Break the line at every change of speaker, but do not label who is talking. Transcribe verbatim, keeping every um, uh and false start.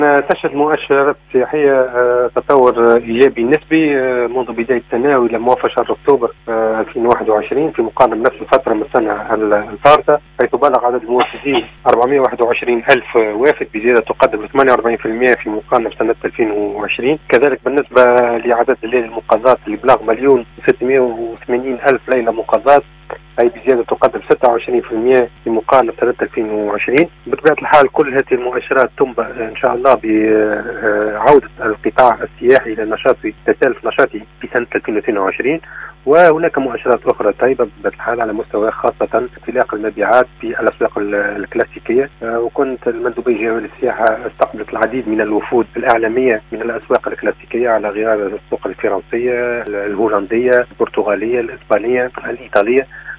تشهد مؤشرات سياحية تطور إيجابي نسبي منذ بداية السنة وإلى موافق شهر أكتوبر ألفين وواحد وعشرين في مقارنة بنفس الفترة من السنة الفارطة، حيث بلغ عدد الموافدين أربعمائة وواحد وعشرين ألف وافد بزيادة تقدم ثمانية وأربعين بالمئة في مقارنة بسنة ألفين وعشرين. كذلك بالنسبة لعدد الليالي المقاضات اللي بلغ مليون وستمائة وثمانين ألف ليلة مقاضات، أي بزيادة تقدم ستة وعشرين بالمئة في مقارنة بسنة ألفين وعشرين. بطبيعة الحال كل هذه المؤشرات تنبأ إن شاء الله بعودة القطاع السياحي إلى نشاطه تسالف نشاطه في سنة ألفين واثنين وعشرين، وهناك مؤشرات أخرى طيبة بطبيعة الحال على مستوى خاصة انطلاق المبيعات في الأسواق الكلاسيكية. وكنت المندوبية الجهوية للسياحة استقبلت العديد من الوفود الإعلامية من الأسواق الكلاسيكية على غرار السوق الفرنسية، الهولندية، البرتغالية، الإسبانية، الإيطالية،